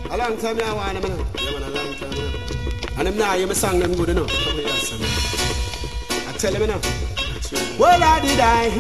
A long time I want them, yeah, man, a long time. And them now, you me song them good enough. I tell them now. Well, I did I,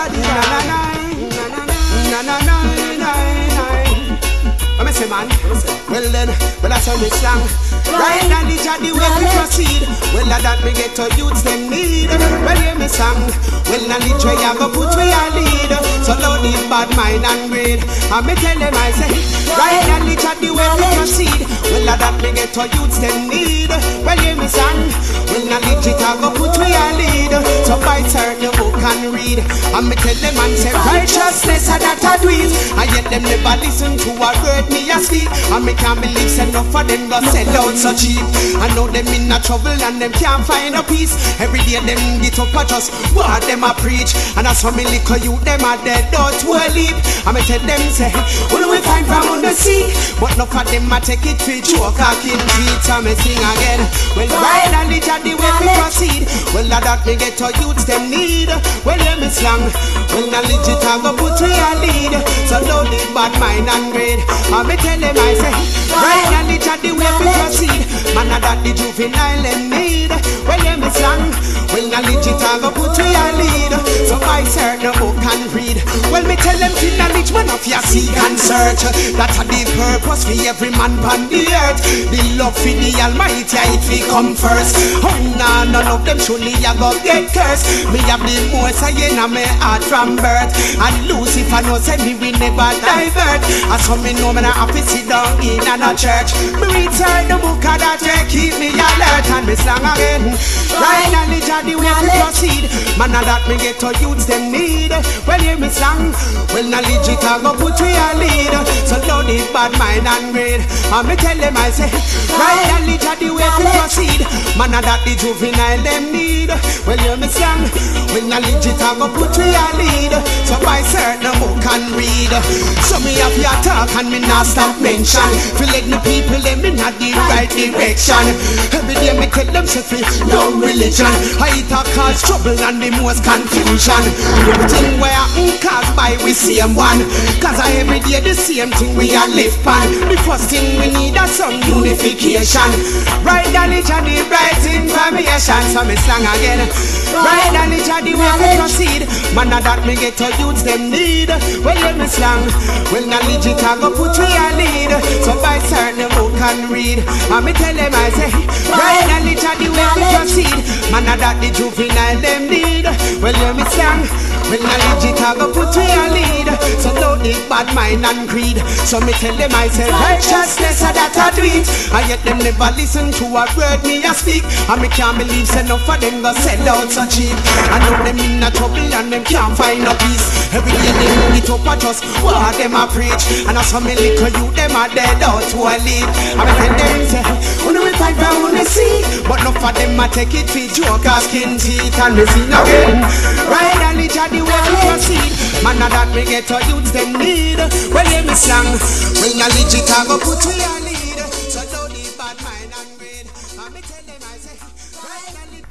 I'm a say man, well then, well that's how me slang. Right now the job the way we proceed. Well that me get to youths them need. Well hear me song. Well knowledge where you go put where you lead. So load the bad mind and greed. And me tell them I say, right now the job the way we proceed. Well that me get to youths them need. Well hear me song. Well knowledge it go put where you lead. So by turn the book and read. And me tell them and say righteousness and that I do it. And yet them never listen to a word me a speak. And me can't believe enough of them go sell out so cheap. I know them in a trouble and them can't find a peace. Every day them get up and just what them a preach. And as for me little youth them a dead out to a leap. And me tell them say, what do we find from on the sea? But enough of them a take it for joke or king teeth. So me sing again. Well right and the job the way we proceed. Well that me get to youths them need. Well let me slang. Well knowledge it a go put to your lead. So don't leave bad mind and greed. And me tell them I say, right and the job the way we proceed. Man that the juvenile them need. Well let me slang. Well knowledge it a go put to your lead. So I search the book and read. Well me tell them to knowledge one of your seek and search. That's the purpose for every man on the earth. The love for the Almighty it will come first. Oh nah, none of them surely a go get cursed. Me have the most I in my heart from birth. And Lucifer no say me we never divert. As for me know me not have to sit down in a church. Me read the book of that keep me alert. And me slang again. Right knowledge of the way we proceed. Man that me get to youths them need. Well hear me slang. Well knowledge it a go put to your lead. So don't need bad mind and greed. And me tell them I say, right knowledge of the way we proceed. Man that the juvenile them need. Well hear me slang. Well knowledge it a go put to your lead. So I search the book and read. So me have your talk and me not stop mention. Feel like the people them in the right direction. Every day me tell them say no religion. I talk cause trouble and the most confusion. Everything where I caused by we same one. Cause every day the same thing we are live on. The first thing we need is some unification. Right knowledge and the right information. So me slang again. Right knowledge and the way we proceed. Man that me get to youths them need. Well let me slang. Well knowledge it a go put to your lead. So by certain book and read. And me tell them I say, right knowledge and the way we proceed. Man that the juvenile them need. Well let me slang. Well knowledge it a go put to your lead. So don't need bad mind and greed. So me tell them I say righteousness a that I do it. And yet them never listen to a word me a speak. And me can't believe enough of them go sell out so cheap. I know them in a trouble and them can't find no peace. Every day they get up and just what them a preach. And as for me little youth them a dead out to a lead. And me tell them say, who do we fight for who they see? But enough of them a take it for joke or skin teeth. And me sing again. Right and the job the way we proceed. Man that me get to youths them need. Well hear me slang. Well knowledge it a go put to your lead. So don't need bad mind and greed. And me tell them I say, right and the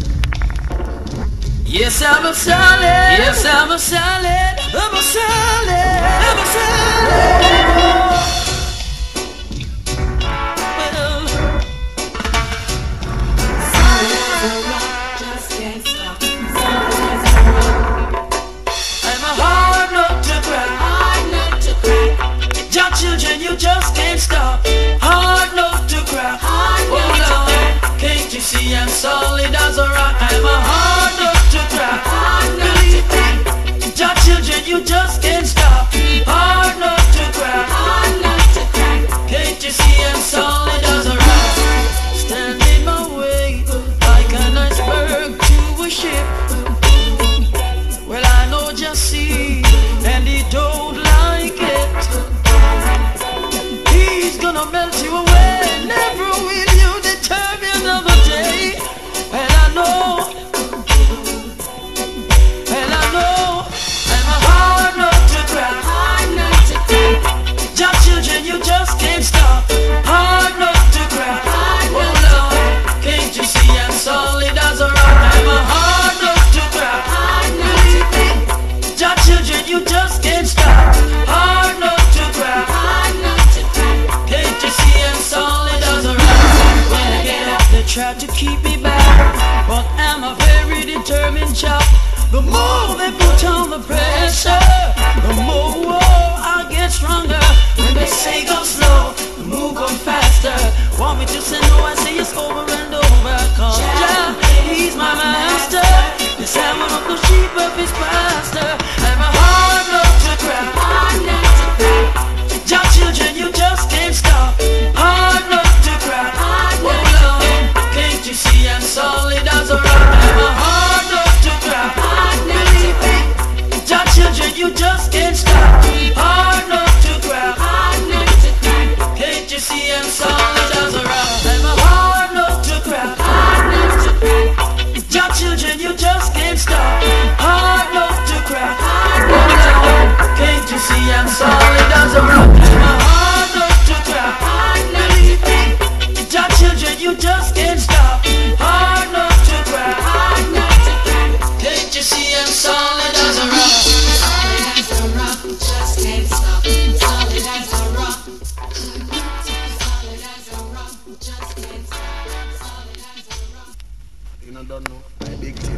yes, I'm a solid. Yes, I'm a solid. I'm a solid. I'm a solid. Just can't stop. I'm a hard nut to crack. Hard nut to crack. Your children, you just can't stop. Hard nut to crack. Hard nut to crack. Can't you see I'm solid as a rock? I'm a hard nut to crack. Hard nut to crack. Your children, you just can't stop. Hard nut to crack. Hard nut to crack. Can't you see I'm solid as a rock? Stand in my way like an iceberg to a ship. Well, I know just see, and he don't like it. solid as a rock. My heart not to crack, hard not to crack. Your children, you just can't stop. Hard not to crack, hard not to crack. Can't you see I'm solid as a rock? Solid as a rock, just can't stop. Solid as a rock. Solid as a rock, just can't stop. Solid as a rock. You know, don't know. Big thing.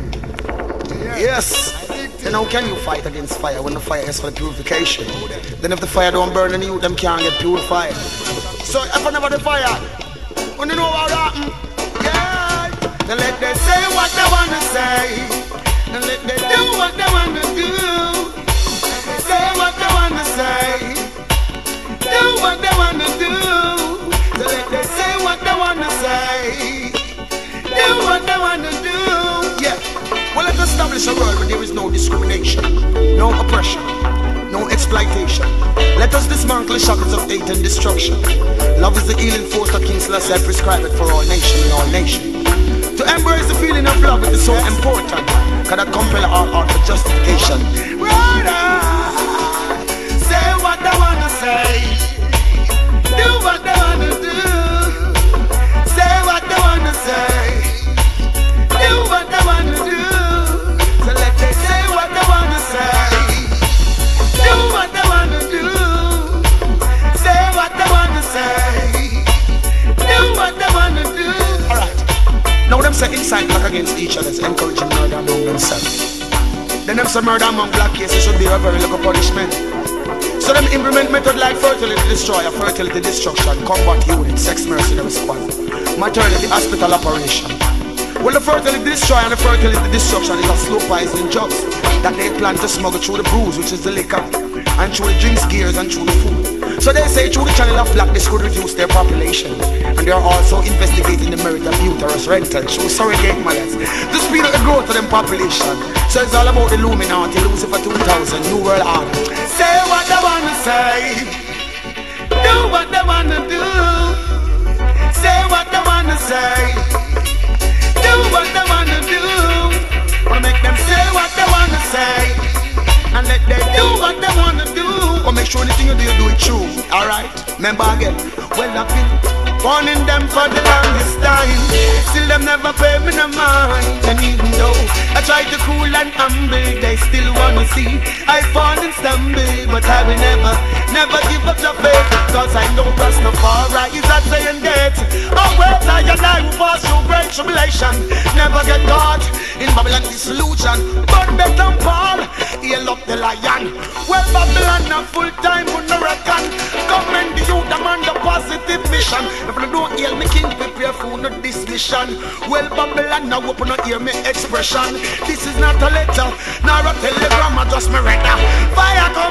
Yes. Then how can you fight against fire when the fire is for purification? Then if the fire don't burn in you, them can't get purified. So if I never the fire, when you know what happen, yeah. Then let them say what they wanna say. Then let them do what they wanna do. Say what they wanna say. Do what they wanna do. Then let them say what they wanna say. Do what they wanna do. Yeah. Well, let's establish a world where there is no discrimination, no oppression, no exploitation. Let us dismantle the shackles of hate and destruction. Love is the healing force that King Selassie prescribed it for all nations and all nations. To embrace the feeling of love is so important, cause that compel our heart for justification. Brother, say what they wanna say, do what they wanna do. Say what they wanna say, do what they wanna do. So let them say what they wanna say, do what they wanna do. Say what they wanna say, do what they wanna do. Alright, now them say inside back against each other, encouraging murder among themselves. Then them say murder among black cases should be a very little punishment. So them implement method like fertility destroyer, fertility destruction, combat unit, sex mercenary squad, maternity hospital operation. Well, the fertility destroyer and the fertility destruction is a slow poisoning drugs that they plan to smuggle through the booze, which is the liquor, and through the drinks, gears, and through the food. So they say through the channel of black this could reduce their population, and they are also investigating the merit of uterus rental through surrogate mothers to speed up the growth of them population. So it's all about the Illuminati, Lucifer 2000, New World Order. Say what they wanna say, do what they wanna do. Say what they wanna say, do what they wanna do. Wanna make them say what they wanna say, and let them do what they wanna do. Or make sure anything you do it true. Alright, remember again. Well, I've been warning them for the longest time, still them never pay me no mind. And even though I try to cool and humble, they still wanna see I fall and stumble. But I will never give up the faith, cause I know Rastafari is a saying that oh well, I and I will pass through great tribulation, never get caught in Babylon dissolution. But better Paul, heal up the lion. Well, Babylon a full time on the reckon. Government the youth, I'm on the positive mission. If you don't hear me, king, prepare for no dismission. Well, Babylon now open up hear me expression. This is not a letter, nor a telegram, or just me reader. Fire come.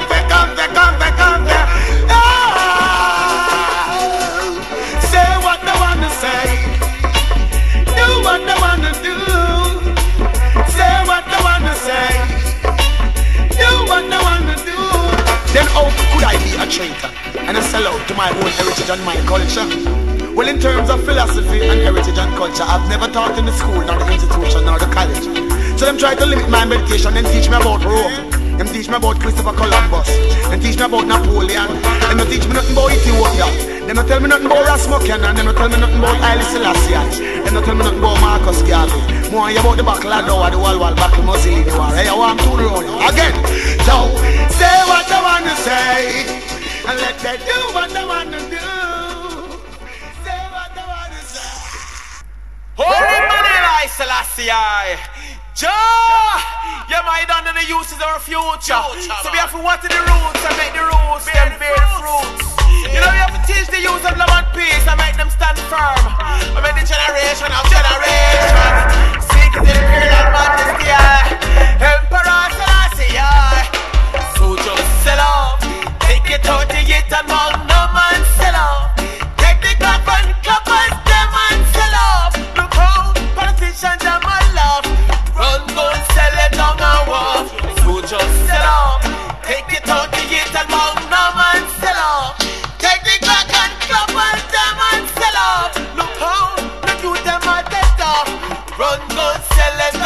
Say what they wanna say, do what they wanna do. Say what they wanna say, do what they wanna do. Then how could I be a traitor and a sellout to my own heritage and my culture? Well, in terms of philosophy and heritage and culture, I've never taught in the school, nor the institution, nor the college. So them try to limit my meditation and teach me about Rome. Them teach me about Christopher Columbus. Them teach me about Napoleon. Them don't teach me nothing about Ethiopia. Them don't tell me nothing about Rasmussen. And them don't tell me nothing about Haile Selassie. Them don't tell me nothing about Marcus Garvey. More about the Battle of Doha, the Wall Battle, Mussolini War. Hey, I want to roll again. So, say what they wanna say, and let them do what they wanna do. Say what they wanna say. Holy Haile Selassie. Jah, yeah, my done and the use is our future. So we have to water the roots and make the roots them bear fruits. You know, we have to teach the youth of love and peace and make them stand firm. I make the generation of generation seek the imperial majesty, Emperor Selassie. So just sell off, take it out to get and all no man sell off. Take the clappers, them and sell off. Look how politicians are my love. Run, go and sell it down a wall. So just sell off. Take it out to get and mount no man sell off. Take the crack and clap and them and sell off. Look how the youth them are dead off. Run, go and sell it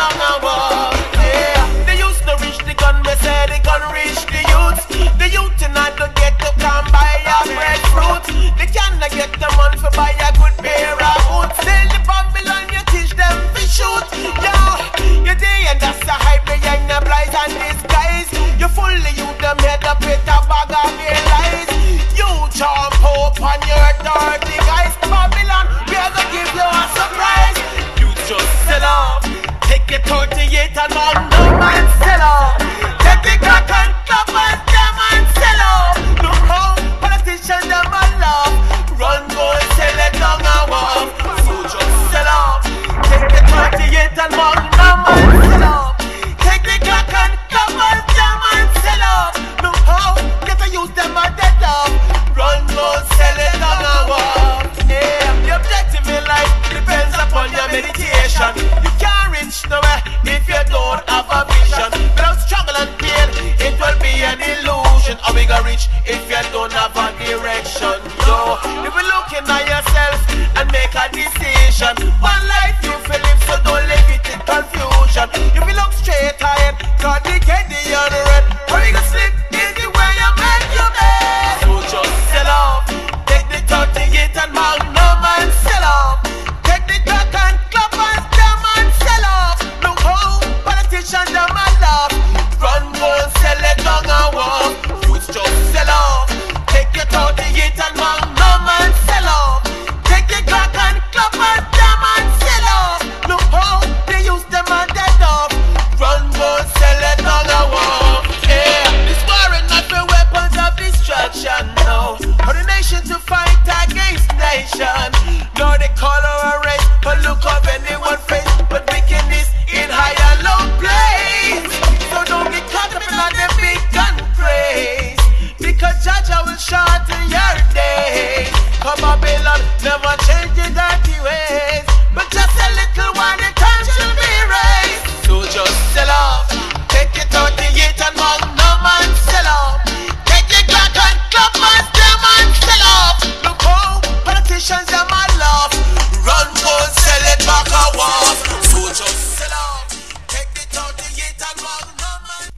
if you don't have a direction. Yo, you be looking at yourself and make a decision. One life you feel live, so don't live it in confusion. You be look straight ahead, God the candy on the red. Or you can slip in the way you make your bed. So just sell off, take the 38 and Magnum and sell off. Take the Glock and club and jam and sell off. Look how politicians them a laugh. Run, go, sell it down and walk. Youths just sell off. Take your 38 and Magnum and sell off. Take the Glock and club and jam and sell off. Look how they use them and dead off. Run, go, sell it down and walk. Yeah, this war is not for weapons of destruction, no. For the nation to fight against nation. No, they call our race, but look up anyone face. But wickedness in high and low place. So don't get caught up in all them big gun craze. Because Jaja will shorten your days. Come Babylon, never change the dirty ways. But just a little while the time shall be raised. So just sell off. Take your 38 and Magnum and sell off. Take your Glock and club and them and sell off. Look how politicians them a laugh. Run, go, sell it back a walk. So just sell off. Take the 38 and Magnum and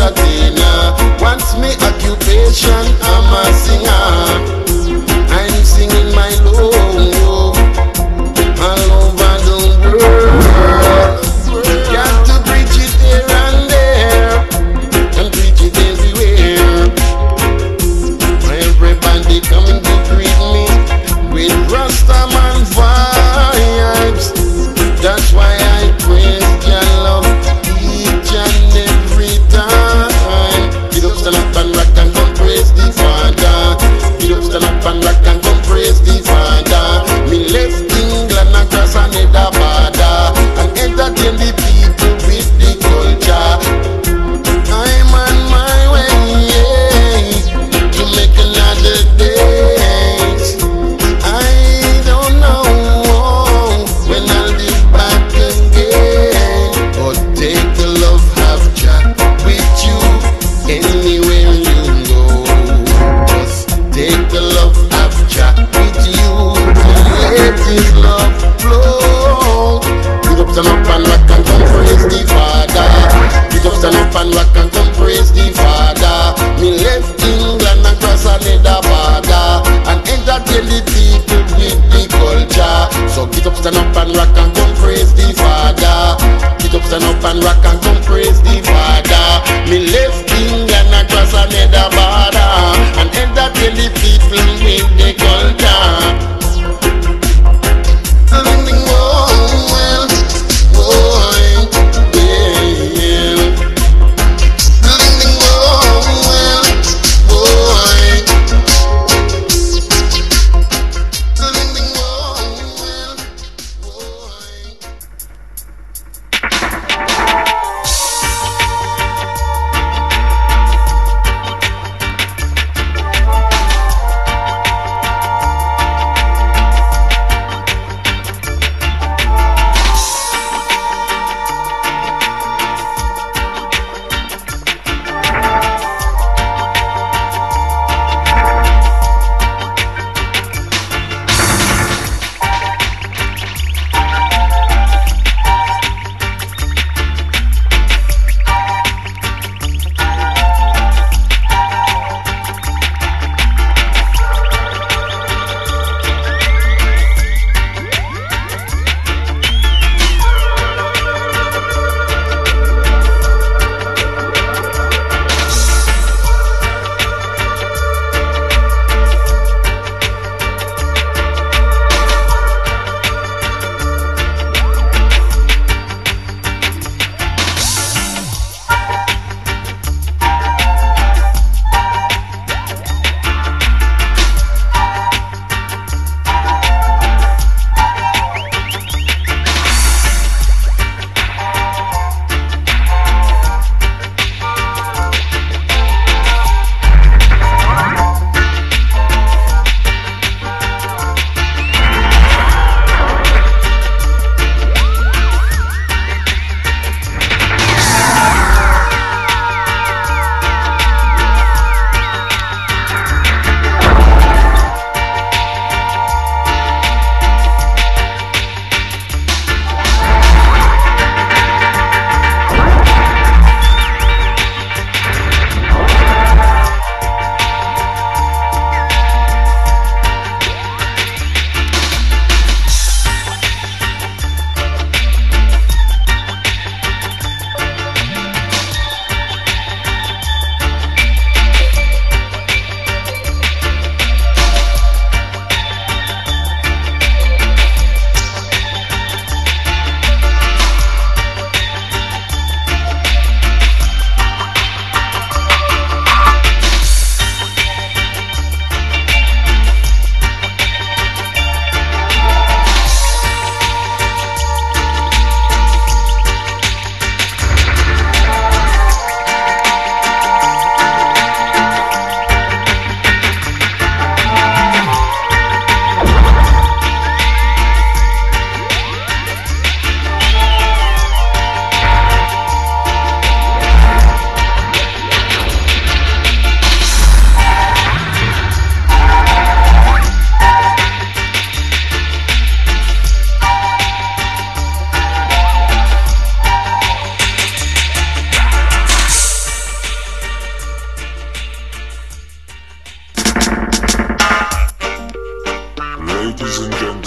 entertainer. What's my occupation? I'm a singer. I'm singing my love all over the world. Got to preach it here and there, and preach it everywhere. Everybody coming to greet me with Rastaman vibes. That's why I praise your love each and every time. Get up, stand up and rock and come praise the Father. Get up, stand up and rock and come praise the Father. Me left England across another border and entertain the people with the culture. I'm on my way, yeah, to make another day. I don't know when I'll be back again, but take the love, have chat with you anywhere you go. Just take the love, have chat with you, and let this love flow. Get up, stand up and rock and come praise the Father. Get up, stand up and rock and come praise the Father. Me left England and cross another border and entertain the people with the culture. So get up, stand up and rock and come praise the Father. Get up, stand up and rock and come praise the Father. Me left England and cross another border and entertain the people with the culture.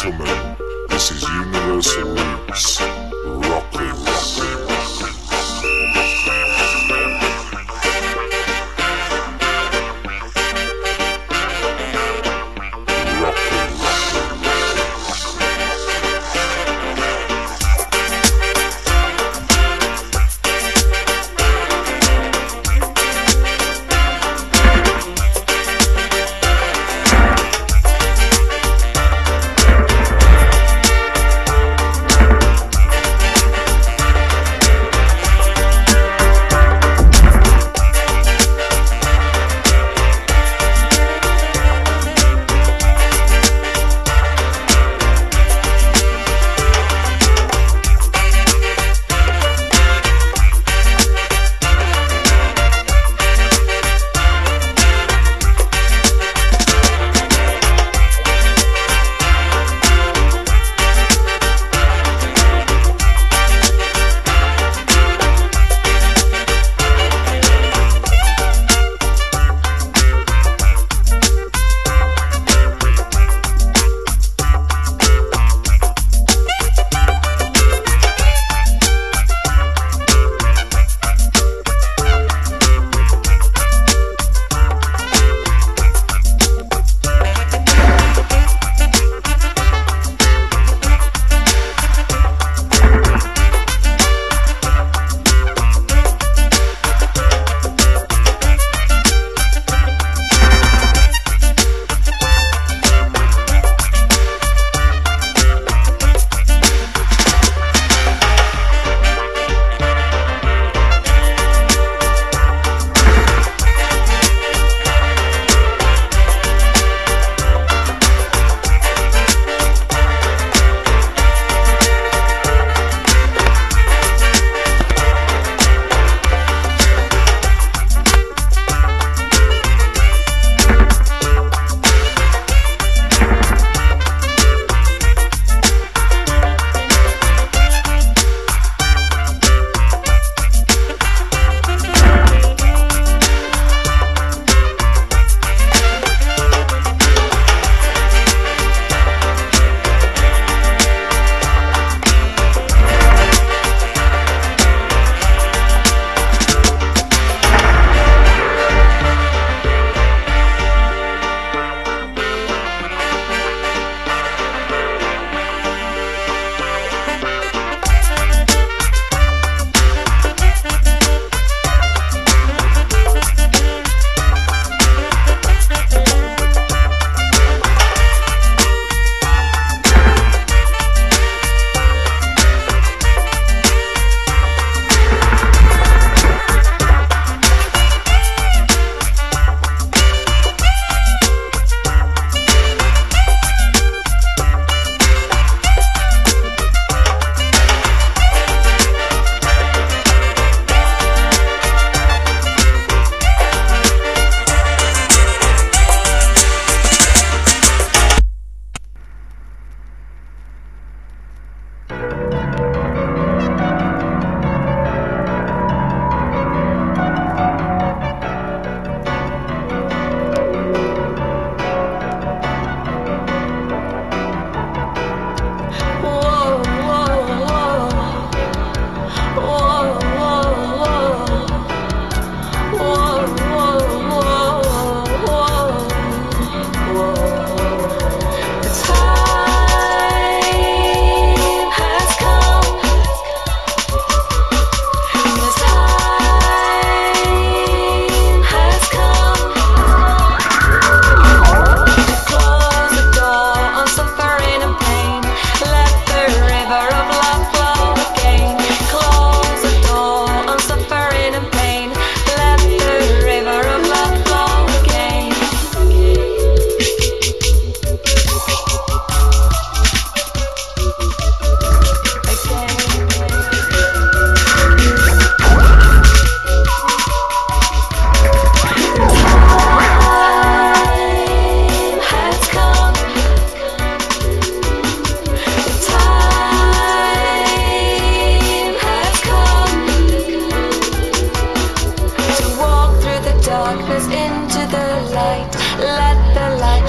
gentlemen, this is Universal Roots, Rockers.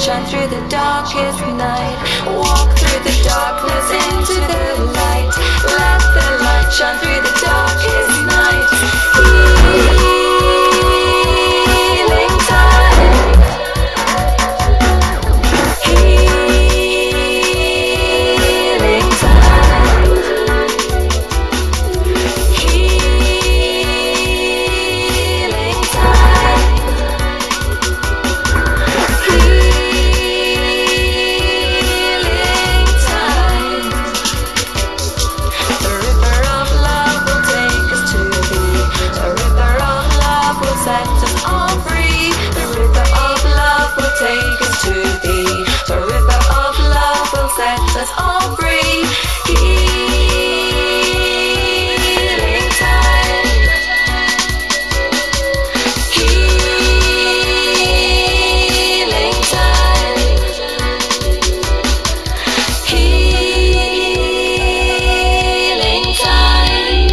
shine through the darkest night. Walk through the darkness into the light. Let the light shine through the darkest night. Healing time. Healing time. Healing time. Healing time. The river of love will take us to thee. The river of love will set us all free. The river of love will take us to thee. The river of love will set us all free. Healing time. Healing time. Healing time.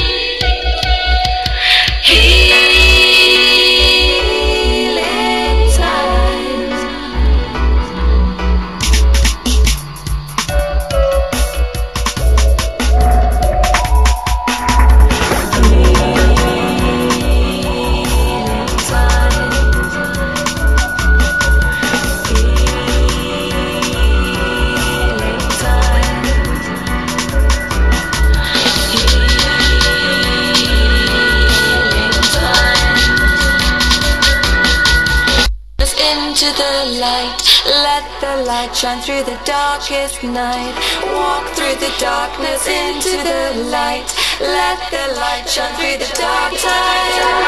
Healing time. Into the light, let the light shine through the darkest night. Walk through the darkness into the light. Let the light shine through the dark time.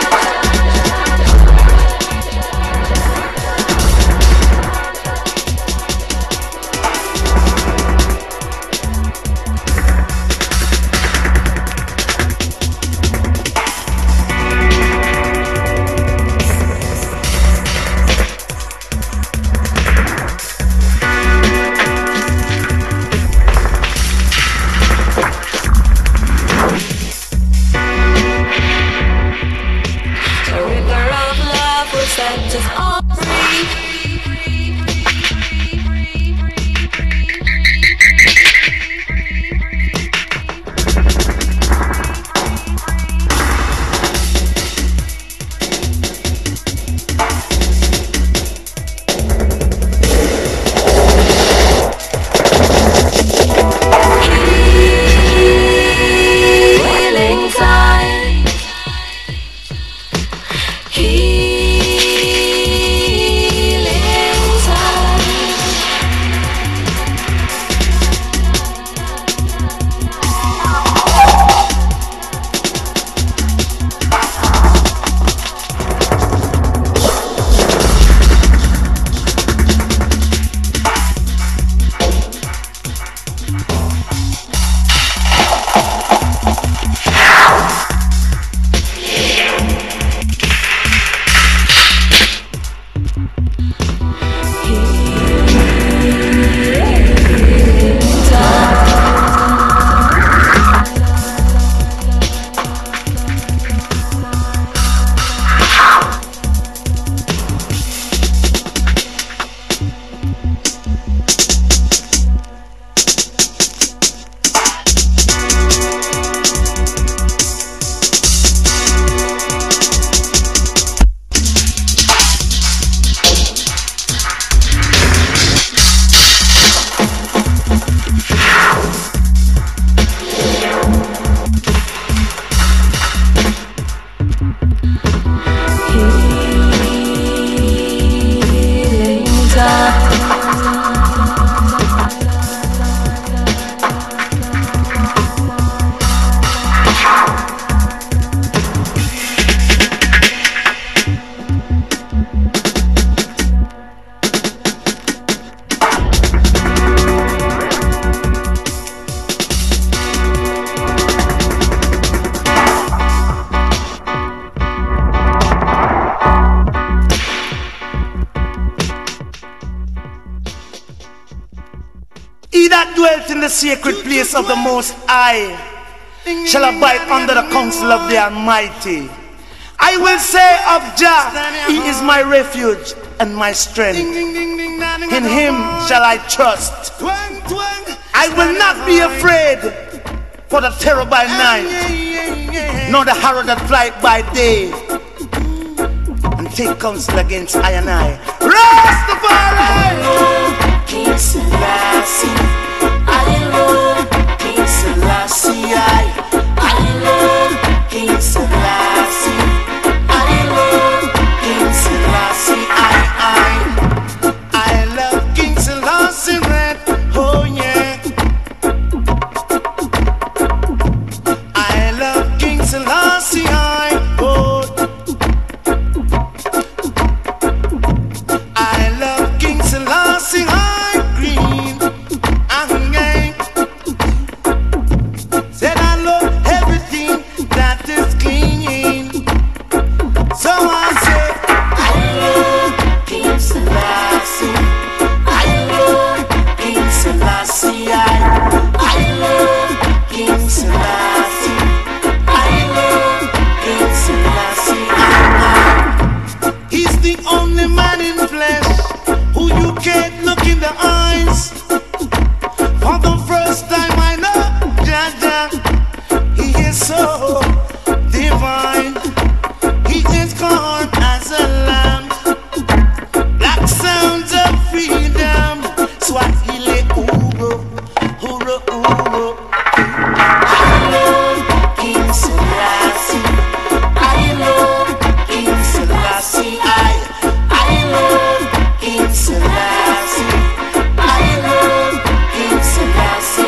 The river of love will set us all free. Healing time. Healing time. He that dwelt in the sacred place of the Most High shall abide under the counsel of the Almighty. I will say of Jah, He is my refuge and my strength. In him shall I trust. I will not be afraid for the terror by night, nor the horror that flight by day. And take counsel against I and I. Rastafari! King Selassie, I love King Selassie, I love King Selassie, I love King Selassie, I love King Selassie red, oh yeah. I love King Selassie, oh. I love King Selassie, green, yeah. Said I love everything that is clean. So I say, I love King Selassie, I love King Selassie, I love King Selassie, I love King Selassie, he's the only man in flesh who you can't look in the eyes. For the first time I know Jaja, he is so divine. He is calm as a lamb. Black sounds of freedom. Swahili Uro, Uro, Uro. I love King Selassie, I love King Selassie, I love King Selassie, I love King Selassie,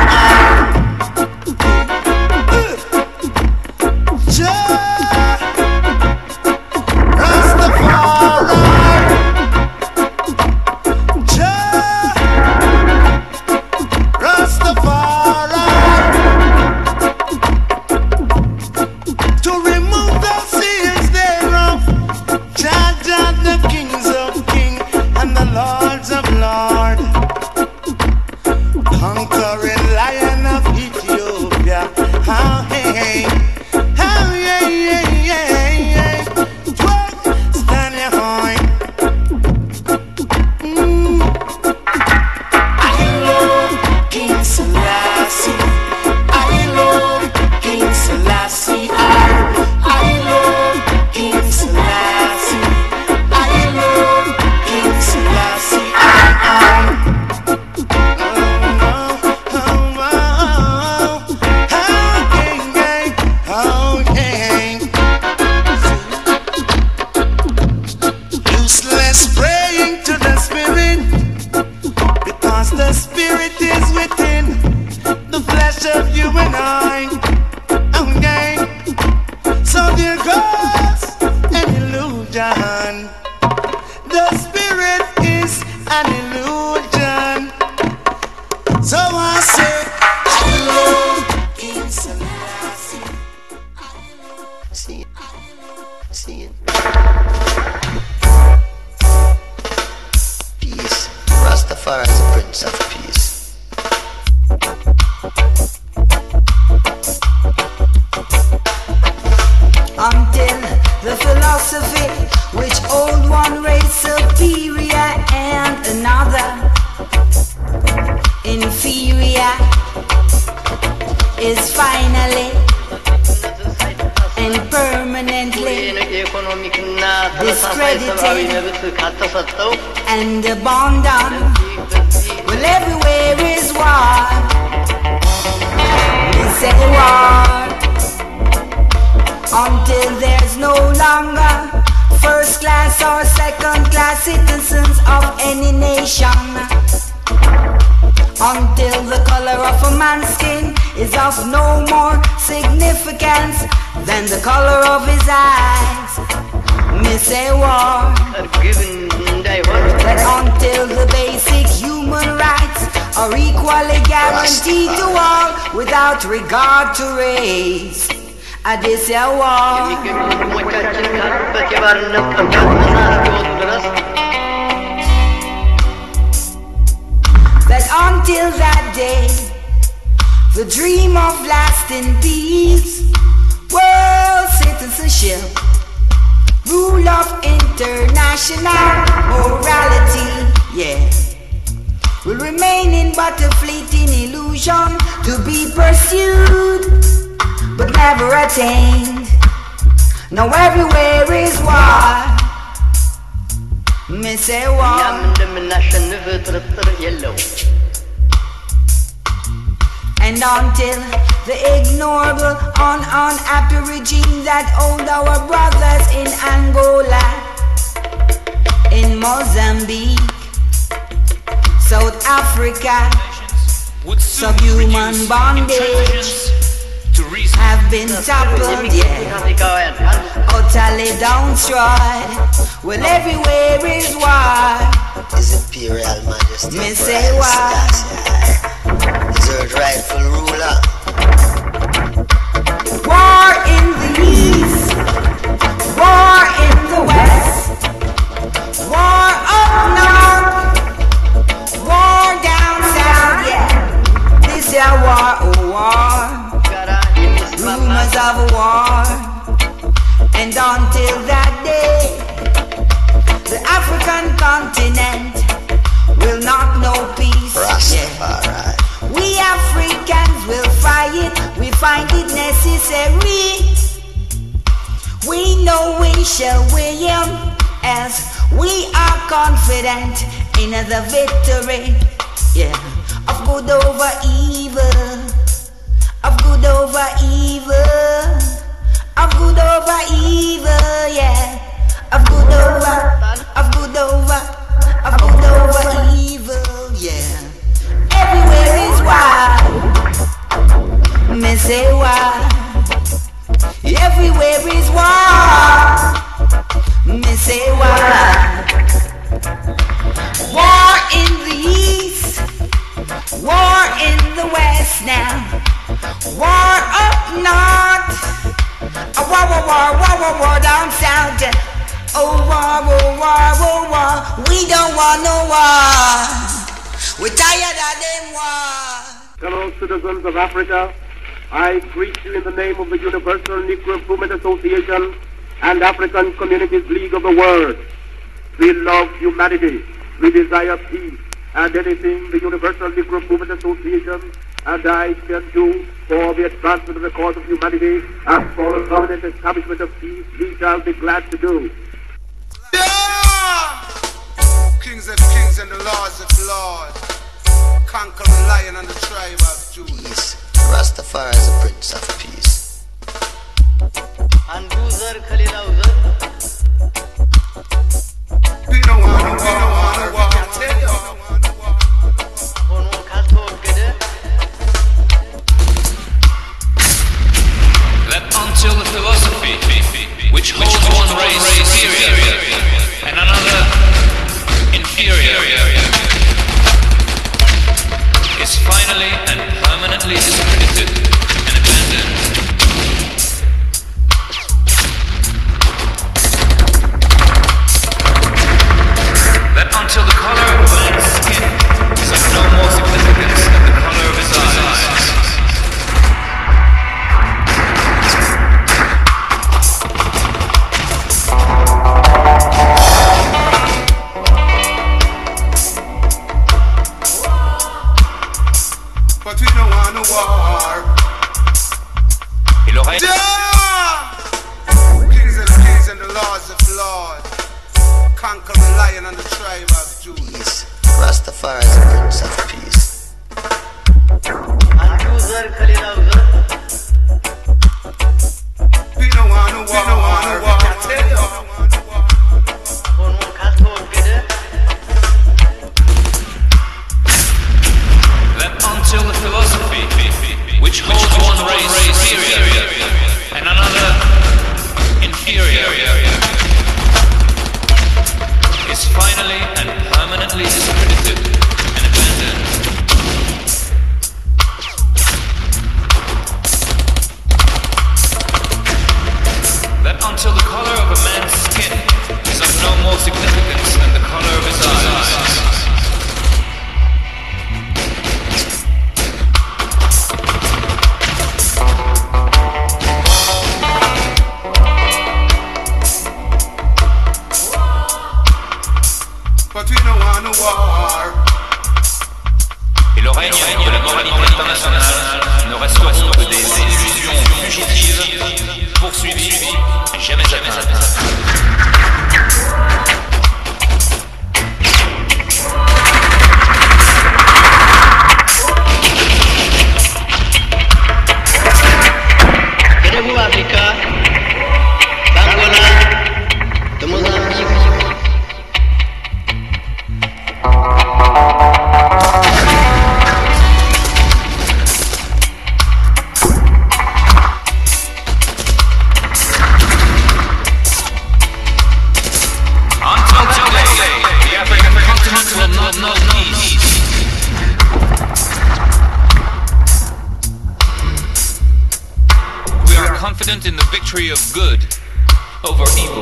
To remove the seals thereof, Jaja, the kings of kings and the lords of lords, conquering lion of Ethiopia. How hey, how yeah. Twerk, stand your high. I love King Selassie, I love King Selassie, I love King Selassie, I love King Selassie, Useless praying to the spirit, because the spirit is within the flesh of you and I. Okay, so there goes an illusion. The spirit is an illusion. So I say, I love King Selassie. See it. Peace. Rastafari is the Prince of Peace. Until the philosophy which old one race superior and another inferior is finally and permanently discredited and abandoned. Well, everywhere is war. We say war until there's no longer first class or second class citizens of any nation. Until the color of a man's skin is of no more significance than the color of his eyes. Me say war. That until the basic human rights are equally guaranteed to all without regard to race. This a war. That until that day, the dream of lasting peace, world citizenship, rule of international morality, yeah, but a fleeting illusion to be pursued, but never attained. Now everywhere is war. Me say war. And until the ignorable, unhappy regime that hold our brothers in Angola, in Mozambique, South Africa, subhuman bondage have been toppled, utterly downstroyed. Well, everywhere is war. His Imperial Majesty. Me say war. His rightful ruler. War in the east, war in the west, war up north, war down south. Yeah, this is a war, oh war. Rumors of a war, and until that day, the African continent will not know peace. Rastafari. We Africans will fight it, we find it necessary. We know we shall win, as we are confident in the victory, yeah, of good over evil. Of good over evil, of good over evil, yeah. Of good over, of good over, of good over evil, yeah. Everywhere is war. Me say war. Everywhere is war. Me say war. War in the east, war in the west now. War up north, a war down south. Oh war, we don't want no war. We're tired of them war. Fellow citizens of Africa, I greet you in the name of the Universal Negro Improvement Association and African Communities League of the World. We love humanity, we desire peace, and anything the Universal Negro Improvement Association and I can do for the advancement of the cause of humanity and for the permanent establishment of peace, we shall be glad to do. Yeah! Kings of kings and the lords of lords, conquering lion and the tribe of Judah. Peace. Rastafari is the Prince of Peace. And Uzer Khalila Uzer. We don't want to war. That until the philosophy which holds one race superior and another inferior is finally and permanently discredited and abandoned. That until the color of a man's skin is of no more significance than the color of his eyes. But we don't want no war. Yeah! Kings and the lords of lords, conquering lion and the tribe of Judah. Peace. Rastafari is the Prince of Peace. We don't want no war. I tell you. That until the philosophy which holds one race superior and another inferior is finally and permanently discredited and abandoned. That until the color of a man's skin is of no more significance than the color of his eyes. But we don't want no war. Et le règne de la moralité internationale ne resteront que des illusions fugitives, poursuivies, jamais atteintes. Debout Africa, d'Angola, de Mozambique. Until today, the African continent will not know peace. We are confident in the victory of good over evil.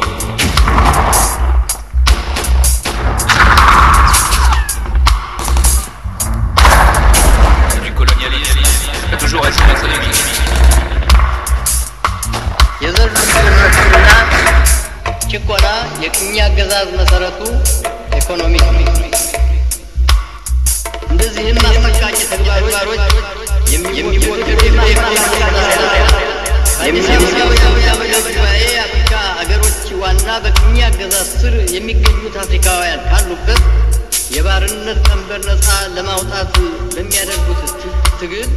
Du colonialisme a toujours été notre ennemi. የዘር ልዩነትና ችኮላ የቅኝ አገዛዝ መሰረቱ ኢኮኖሚ እንደዚህም አስፈቃቂ ተግባሮች የሚወገዱና ጉባኤ የአፍሪካ አገሮች ዋና በቅኝ አገዛዝ ስር የሚገኙት አፍሪካውያን ካሉበት የባርነት ቀንበር ነፃ ለማውጣት በሚያደርጉት ትግል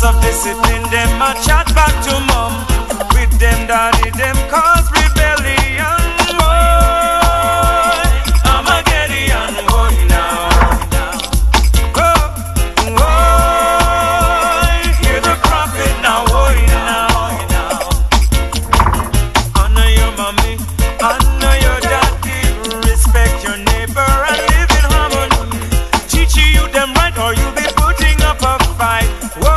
of discipline, them a chat back to mom. With them daddy, them cause rebellion. Boy, I'm a Gideon boy now. Oh, hear the prophet now, boy now. Honor your mommy, honor your daddy, respect your neighbor and live in harmony. Teach you them right or you'll be putting up a fight.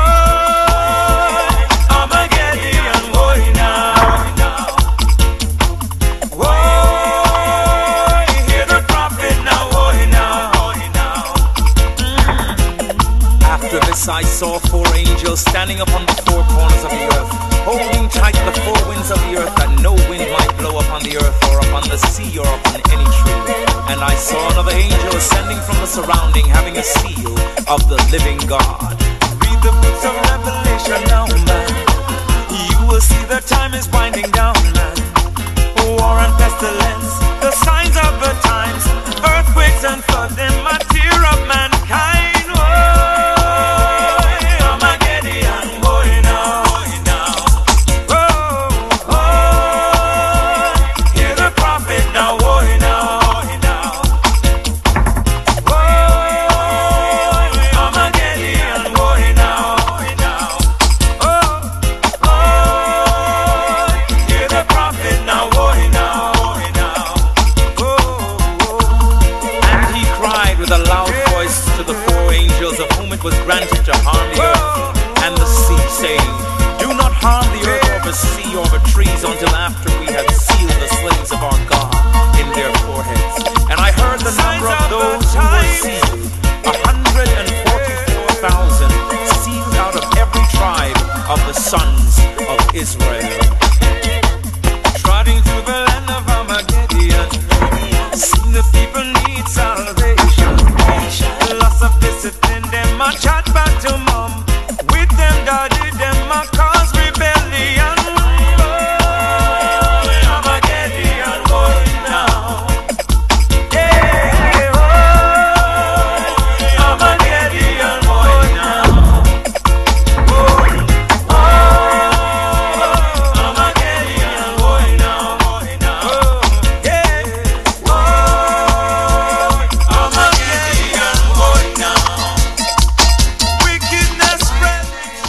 I saw 4 angels standing upon the 4 corners of the earth, holding tight the 4 winds of the earth, that no wind might blow upon the earth or upon the sea or upon any tree. And I saw another angel ascending from the surrounding, having a seal of the living God. Read the books of Revelation now, man. You will see the time is winding down, man. War and pestilence, the signs of the times, earthquakes and floods, them might tear up mankind. Was granted to harm the earth and the sea, saying, do not harm the earth or the sea or the trees until after we have sealed the slaves of our God in their foreheads. And I heard the number of those who were sealed, 144,000, sealed out of every tribe of the sons of Israel. Trotting through the land of Armageddon, seeing the people need salvation. Loss of discipline, them a chat back to mom. With them daddy, them a cause rebellion. Boy, I'm a Gideon boy now. Yeah, boy, I'm a Gideon boy now. Boy, I'm a Gideon boy now. Yeah, boy, I'm a Gideon boy now. Wickedness spread.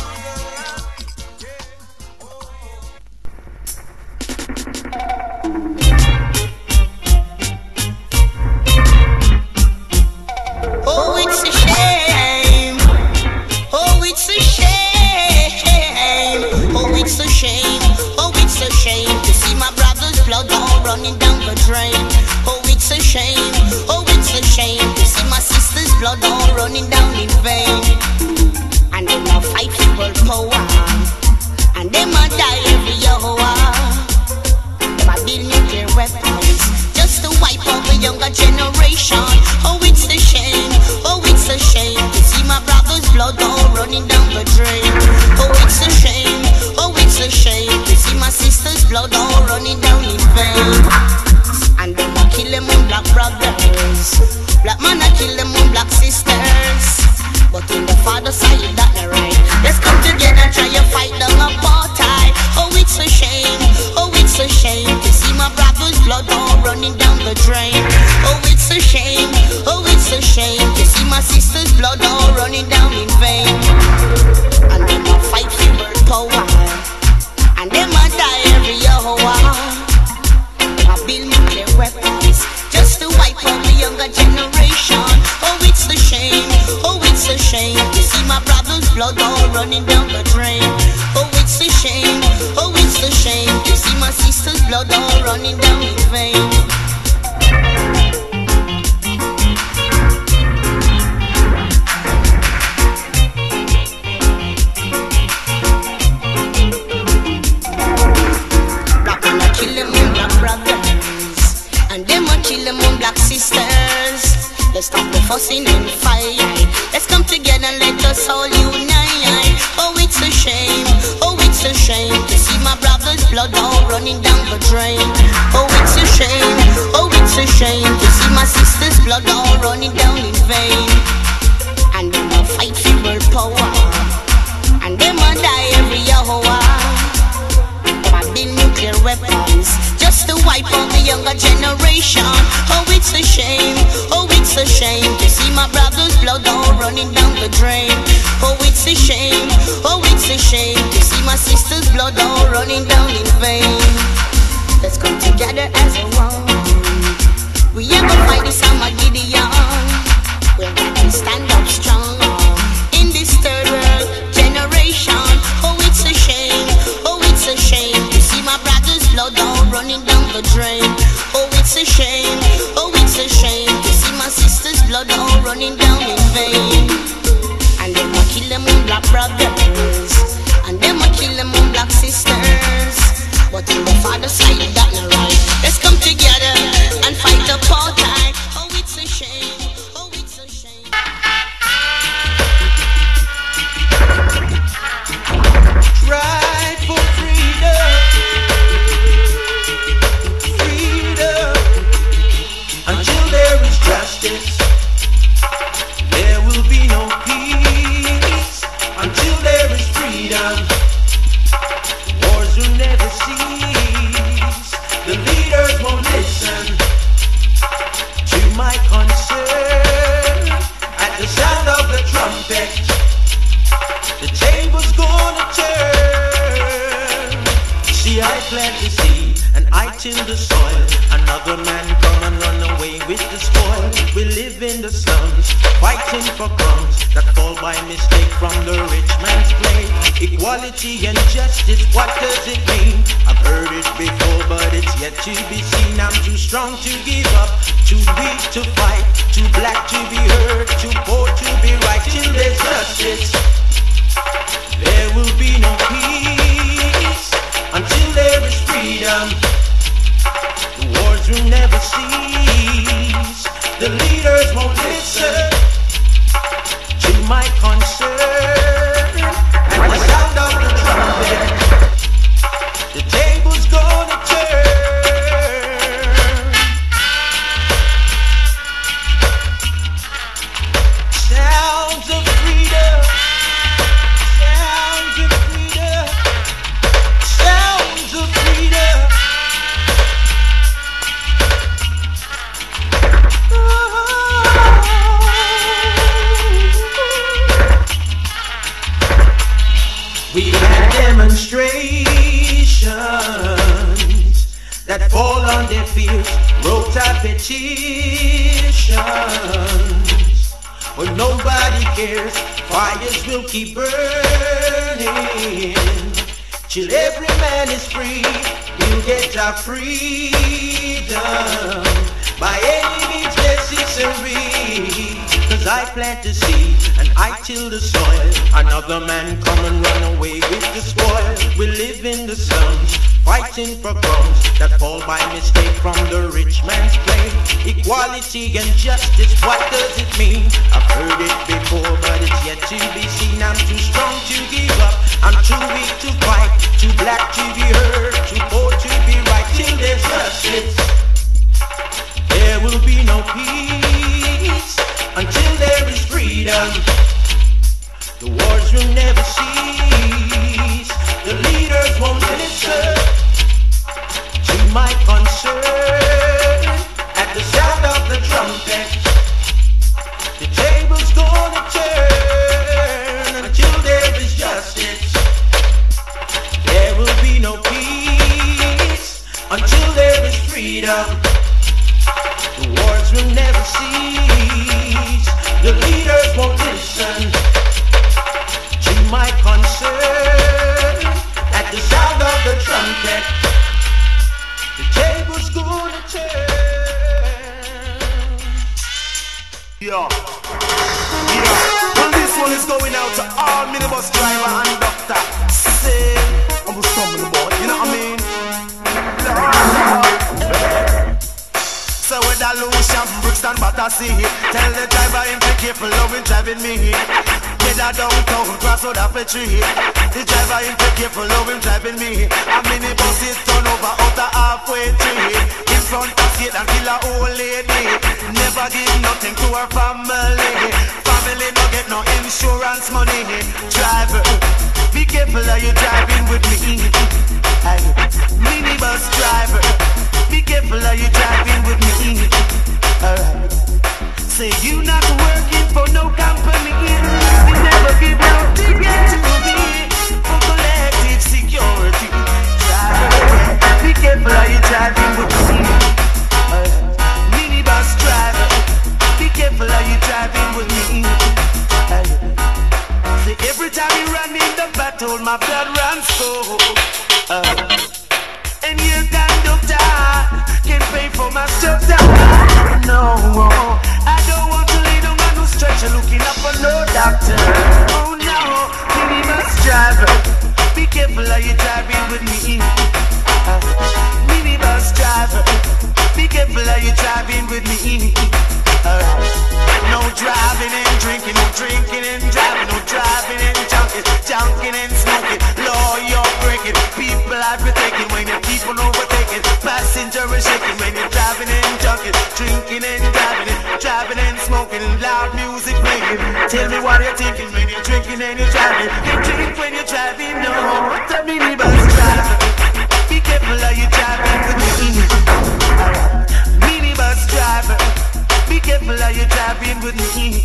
Oh, it's a shame. Oh, it's a shame. Oh, it's a shame. Oh, it's a shame to see my brother's blood all running down the drain. Oh, it's a shame. Oh, it's a shame to see my sister's blood all running down in vain. And they now fight for world power, and they might die every hour. They might build nuclear weapons just to wipe out the younger generation. Oh, it's a shame. Oh, it's a shame to see my brother's blood all running down the drain. Oh, it's a shame. Oh, it's a shame to see my sister's blood all running down in vain. And they might kill them on black brothers. Black man I kill them on black sisters. But in the father side, that not right. Let's come together and try to fight the apartheid. Oh, it's a shame. Oh, it's a shame to see my brother's blood all running down the drain. Oh, it's a shame. Oh, it's a shame to see my sister's blood all running down in vain. And they might fight for world power, and they might die every hour. I build nuclear weapons just to wipe out the younger generation. Oh, it's a shame. Oh, it's a shame to see my brother's blood all running down the drain. Oh, it's a shame. Oh, it's a shame to see my sister's blood all running down in vain. Black men a kill them on black brothers, and them a kill them on black sisters. Let's stop the fussing and fight. Let's come together and let us all unite. Oh, it's a shame. Oh, it's a shame to see my brother's blood all running down the drain. Oh, it's a shame. Oh, it's a shame to see my sister's blood all running down in vain. And them a fight for world power, and them generation. Oh, it's a shame. Oh, it's a shame to see my brother's blood all running down the drain. Oh, it's a shame. Oh, it's a shame to see my sister's blood all running down in vain. Let's come together as a one. We ever fight this Armageddon. We're gonna stand up strong in this third world generation. Oh, it's a shame. Oh, it's a shame to see my brother's blood all running down the drain. Oh, it's a shame. Oh, it's a shame to see my sister's blood all running down in vain. And them a kill them on black brothers, and them a kill them on black sisters. But in the father side, that not right. Let's come together and fight the apartheid. Oh, it's a shame. Oh, it's a shame. Right for freedom, freedom. Until there is justice, there will be no peace. Until there is freedom, wars will never cease. The leaders won't listen to my concern. At the sound of the trumpet, the table's gonna turn. See, I plant the seed and I till the soil. Another man come and run away with the spoil. We live in the slums, fighting for crumbs that fall by mistake from the rich man's plate. Equality and justice, what does it mean? I've heard it before, but it's yet to be seen. I'm too strong to give up, too weak to fight, too black to be heard, too poor to be right. Till there's justice, there will be no peace. Until there is freedom, the wars will never cease. The leaders won't listen to my concern. At the sound of the trumpet, the table's gonna turn. Sounds of freedom, sounds of freedom, sounds of freedom. We had demonstrations that fall on deaf ears, wrote a petitions, but nobody cares. Fires will keep burning till every man is free. We'll get our freedom by any means necessary. Cause I plant the seed and I till the soil. Another man come and run away with the spoil. We live in the slums, fighting for crumbs that fall by mistake from the rich man's plate. Equality and justice, what does it mean? I've heard it before, but it's yet to be seen. I'm too strong to give up, I'm too weak to fight, too black to be heard, too poor to be right. Till there's justice, there will be no peace. Until there is freedom, the wars will never cease. The leaders won't listen to my concern. At the sound of the trumpet, the table's gonna turn. Until there is justice, there will be no peace. Until there is freedom, the wars will never cease. The leaders won't listen to my concern. At the sound of the trumpet, the table's gonna turn. Yeah. Well, this one is going out to all minibus driver and doctor. Say, I'm a stumbling boy, you know what I mean? So with the lotion, Brixton, Battersea, tell the driver him to careful how him driving me. Get a downtown, cross road off a tree. The driver him to careful how him driving me. A minibus is turn over out a halfway tree. In front of it and kill a old lady. Never give nothing to her family. Family no get no insurance money. Driver, be careful how you driving with me. Hey, minibus driver, be careful careful how you driving with me. Alright. Say you not working for no company. You never give no ticket to me for collective security. Driver, be careful how you driving with me. Minibus driver, be careful how you driving with me. Say every time you run in the battle, my blood runs cold. And your conductor can pay for my structure. No, I don't want to lay down on no stretcher looking up for no doctor. Oh no, minibus driver, be careful how you driving with me. Minibus driver, be careful how you driving with me. No driving and drinking, no drinking and driving, no driving and junking and smoking. Law you're breaking, people are taking when you keep on overtaking. Passenger is shaking when you're driving and junking, drinking and driving and smoking. Loud music playing. Tell me what you're thinking when you're drinking and you're driving. You drink when you're driving, no. What's a minibus driver? Be careful how you driving with me. Minibus driver, be careful how you driving with me.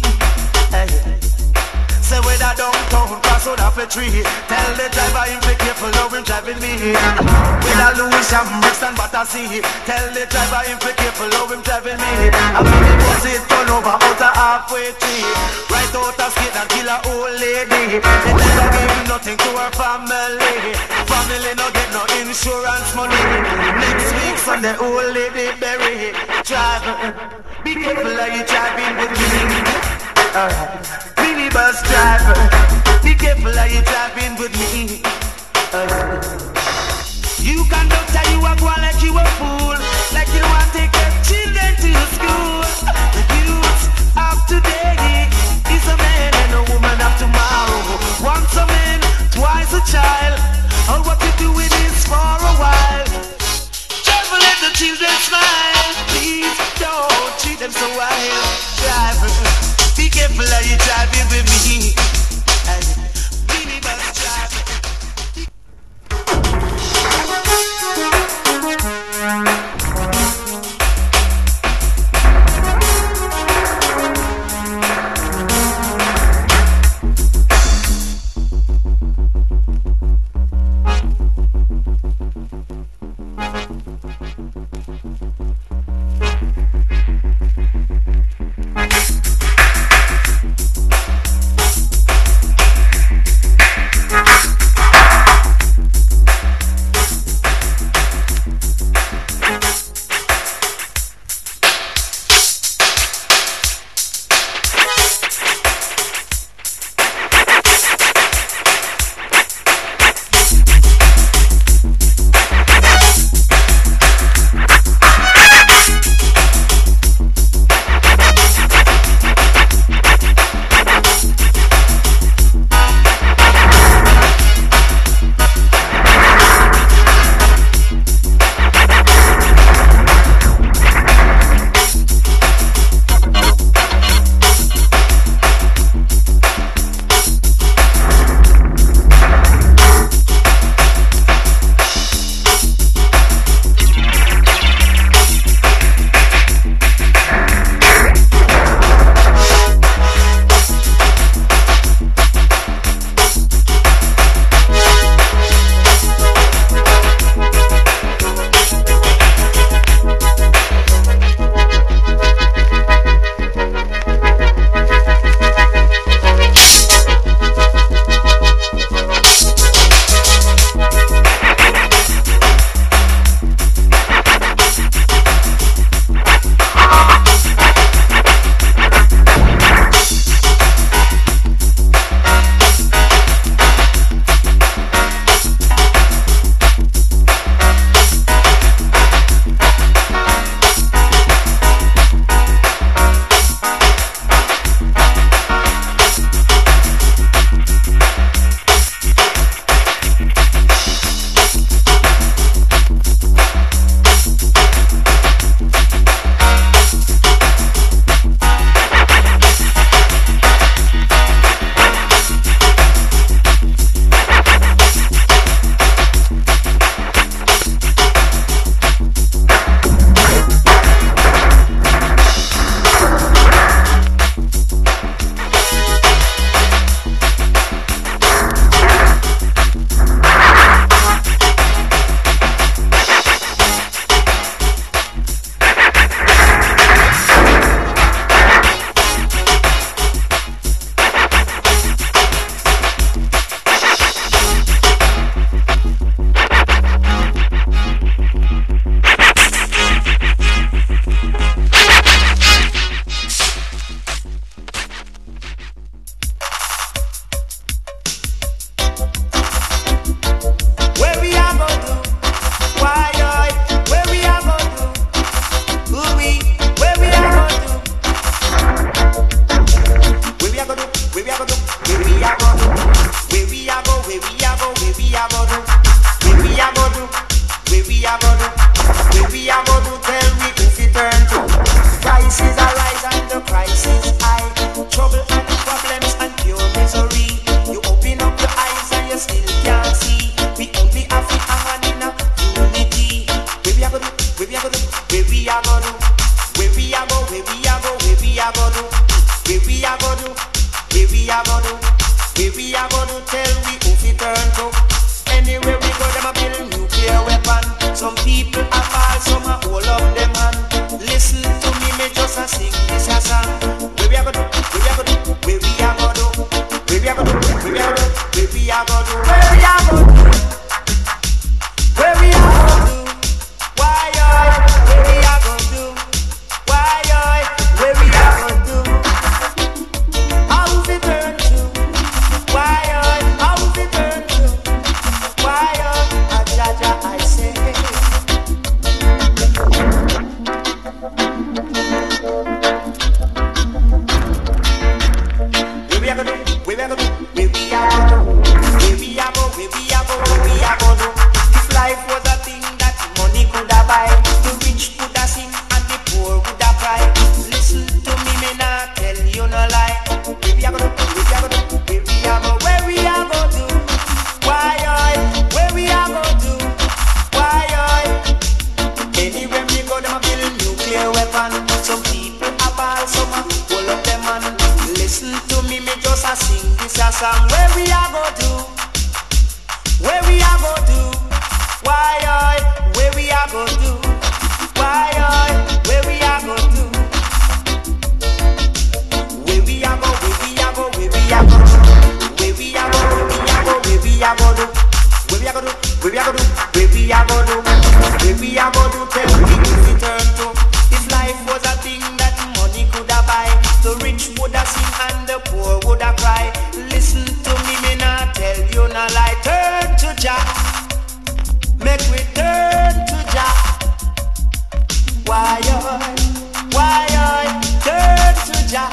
Say whether downtown, cross road off a tree. Tell the driver him be careful how him driving me. Whether Lewisham, Brixton, Battersea. Tell the driver him be careful how him driving me. I mean the bus is turn over out a halfway tree. Right out a skate and kill a old lady. They never give nothing to her family. Family no get no insurance money. Next week Sunday old lady bury. Driver, be careful how you driving with me. Minibus driver, be careful how you driving with me. You conductor, you are going like you a fool, like you want to take your children to school. The youth of today is a man and a woman of tomorrow. Once a man, twice a child. All what you do it is for a while. Travel, let the children smile. Please don't treat them so wild. Driver, be careful how you driving with me. Minibus driver. this a song. Where we a go do? Where we a go do? Where we a go do? Where we a go do? Where we a go do? Where we a go do? Where we a go do? Where we a go do? Why where we a go do? Why where we a go do? How's it turn to? Why how's it turn to? Why Jaja I say. Where we a go do? Where we a go do? Where we a go do? Where we a go? Where we a go? Where we a go do? If life was a thing that money could have buy, the rich could have sing and the poor would have cry. Listen to me not tell you no lie. Where we a go do? Where we a go do? Where we a go? Where we a go do? Why where we a go do? Why anywhere we go, them a build nuclear weapon. Some people a ball, some a pull up them on. Listen to me just a sing this a song. Where we a go do? Where we a go do? Why where we a go do? Why where we a go do? Where we a go? Where we a go? Where we a go? Where we a go? Where we a go? Where we a go do? Where we a go do? Where we a go do? Where we a go do? Where we a go do? Tell me to return to. If life was a thing that money could have buy, the rich would have sing and the poor would have cry. Listen to me not tell you no lie. Turn to Jah, make we turn to Jah. Why turn to Jah?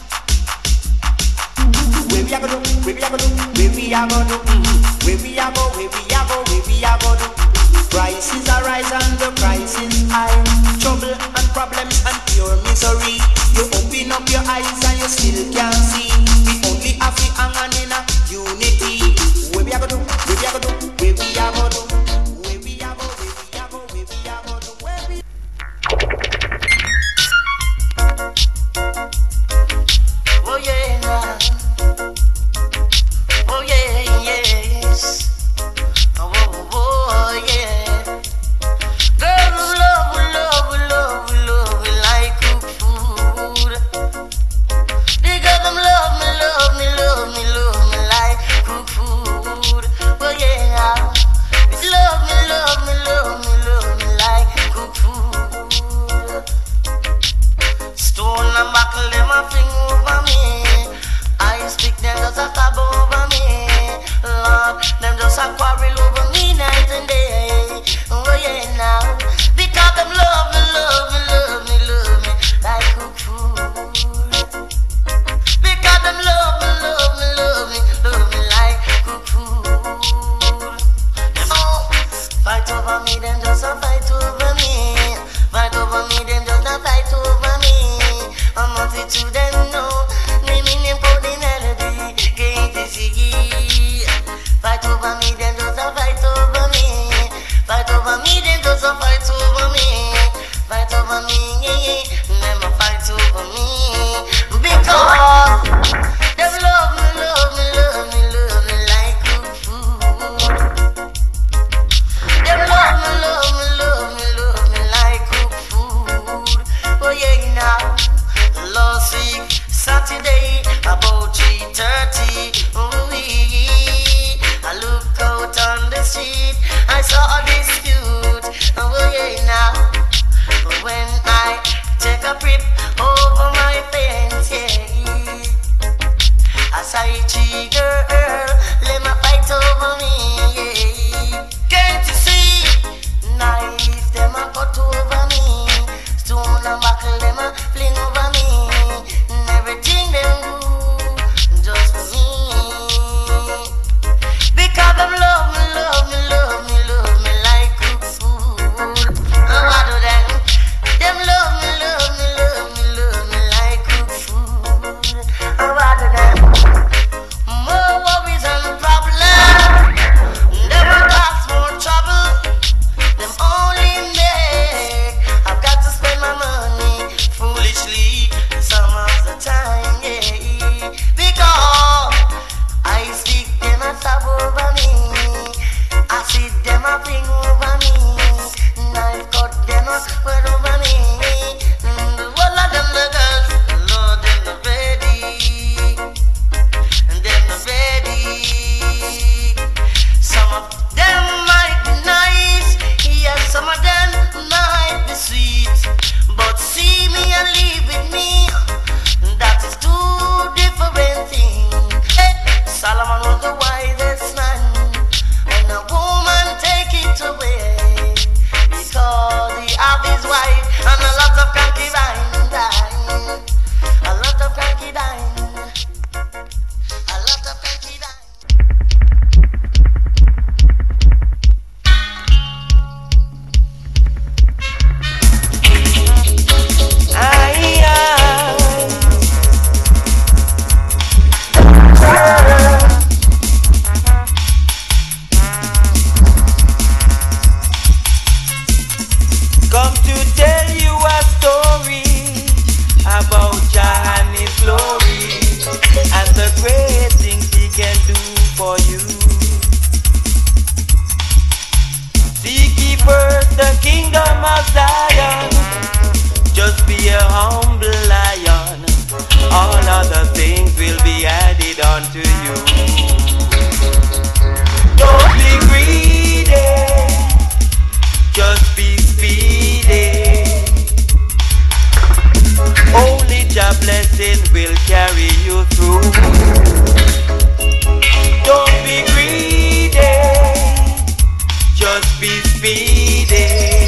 Where we a go do? Where we a go do? Where we a go do? Where we a go? Where we a go? Where we a go do? Prices arise and the price is high. Trouble and problems and pure misery. You open up your eyes and you still can't see. We only have to hang on in a unity. Where we a go do? Where we a go do? Where we a go do? Where we a go? Where we a go? Where we a go do? Where we? Oh yeah. Oh yeah, yes. Oh yeah. Girls love like cook food. They got them love me like cook food. Oh yeah. It's love me like cook food. Stone and buckle them a fling over me. I speak them just a tab over me. Lord, them just a quarrel over me night and day. Oh yeah now, because them love me like cook food. Because them love me like cook food. Oh, fight over me, them just a fight over me. Fight over me, them just a fight over me. A multitude them know, naming them for the melody, can't you see? Fight over me, them just a fight over me. Fight over me, them just a fight over me. Fight over me, them a fight over me. Because them love me like cook food. Them love me like cook food. Oh yeah now, last week Saturday about 3:30. I look out on the street, I saw a dispute. Oh yeah now, when I take a trip over my Jah and His glory, and the great things He can do for you. Seek ye first the kingdom of Zion, just be a humble lion, all other things will be added unto you. Don't be greedy, just be speedy. Only Jah blessing will carry you through. Don't be greedy, just be speedy.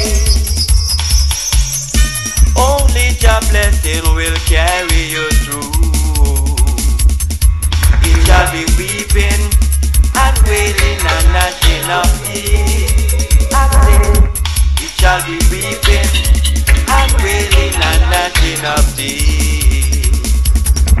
Only Jah blessing will carry you through. It shall be weeping and wailing and gnashing of teeth. I say, it shall be weeping and wailing and gnashing of teeth.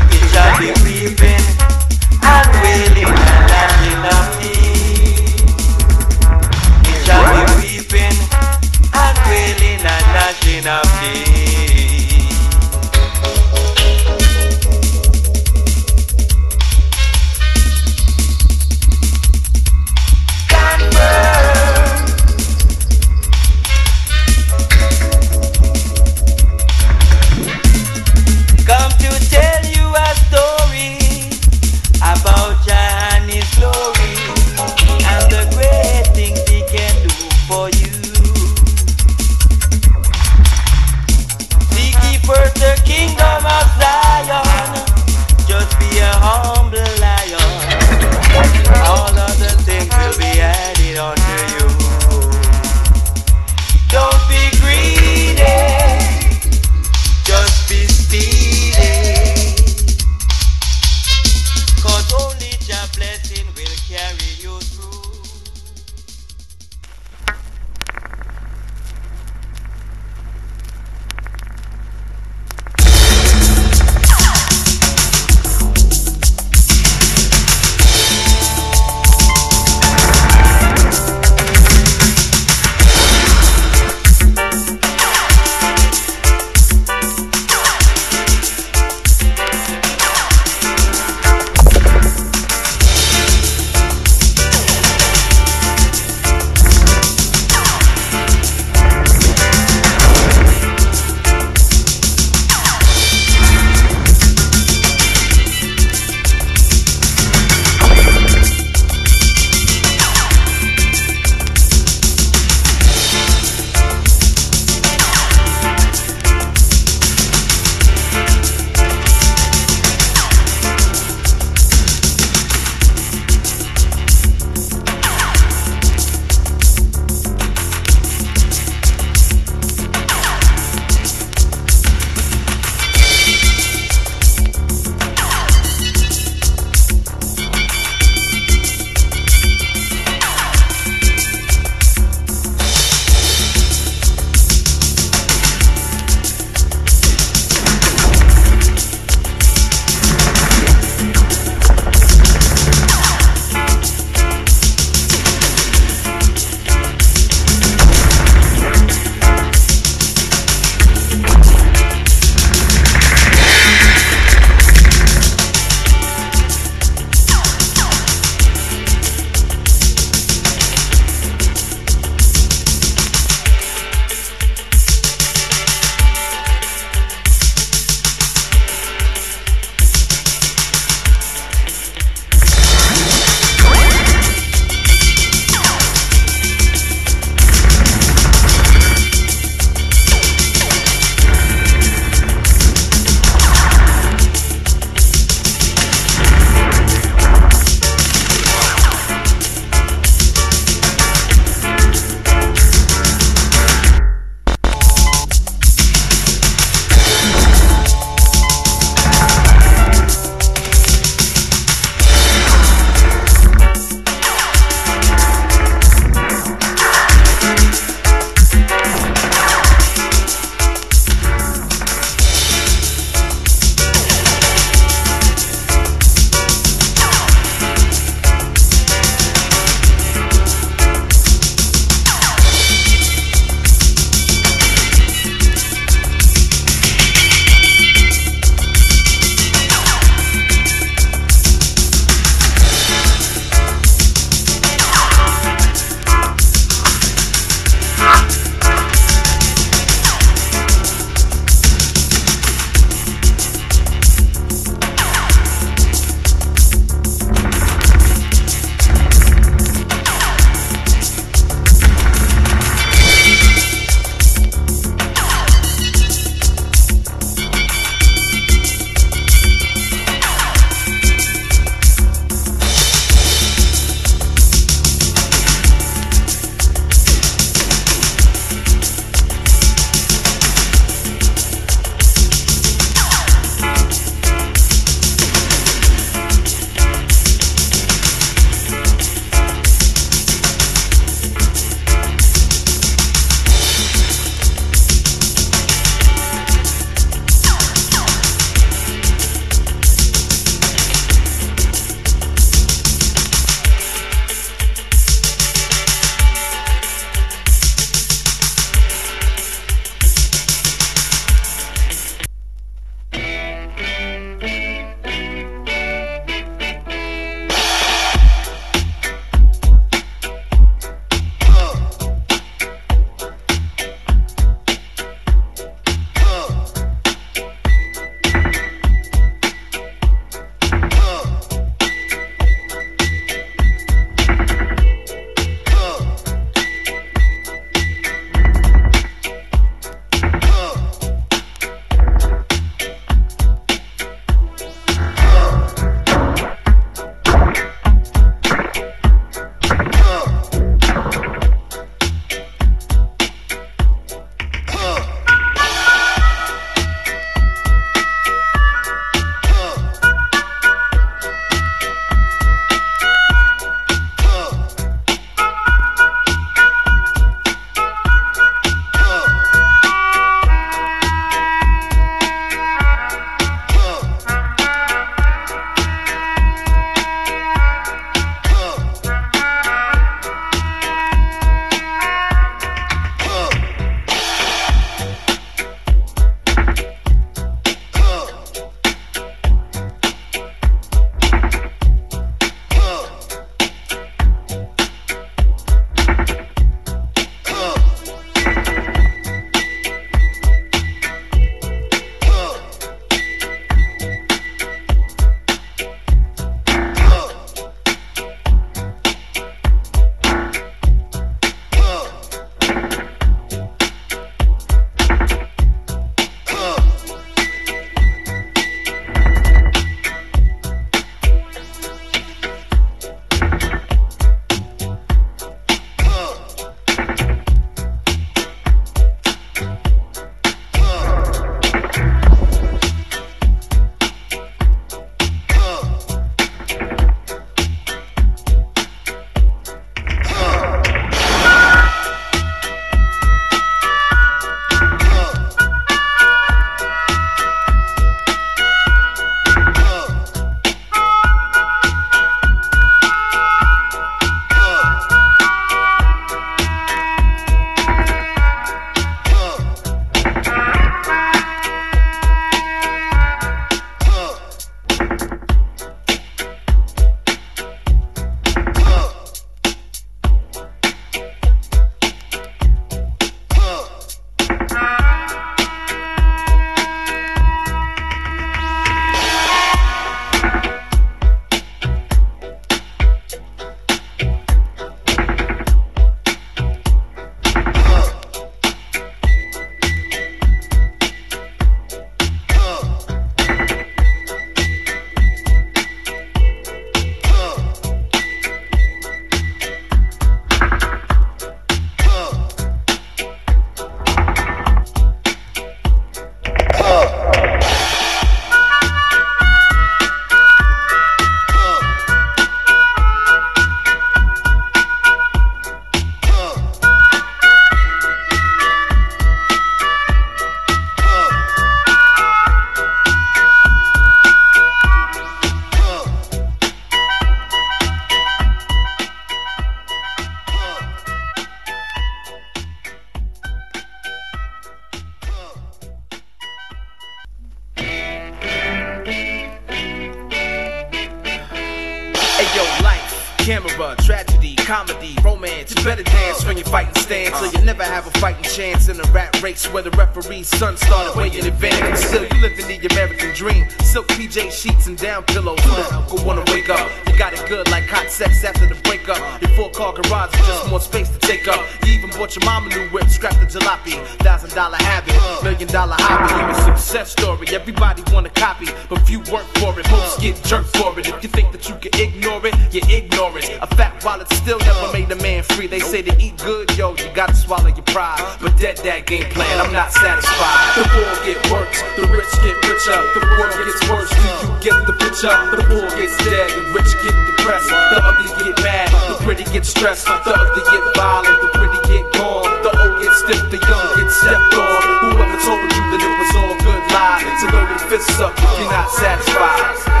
camera, tragedy, comedy, romance. You better dance when you're fighting stance, so you never have a fighting chance in a rat race where the referee's son started way in advance. And still, you living the American dream. Silk PJ sheets and down pillows. Who the fuck will wanna wake up? You got it good like hot sex after the breakup. Your 4-car garage is just more space to take up. You even bought your mama new whip, scrapped the jalopy. $1,000 habit, $1 million hobby. You a success story, everybody wanna copy, but few work for it, most get jerked for it. If you think that you can ignore it, you ignore it. A fat wallet still never made a man free. They say to eat good, yo, you gotta swallow your pride. But that game plan, I'm not satisfied. The poor get worse, the rich get richer. The world gets worse, do you get the picture? The poor gets dead, the rich get depressed. The ugly get mad, the pretty get stressed. The ugly get violent, the pretty get gone. The old get stiff, the young get stepped on. Whoever told you that it was all good lie? So throw your fists up if you're not satisfied.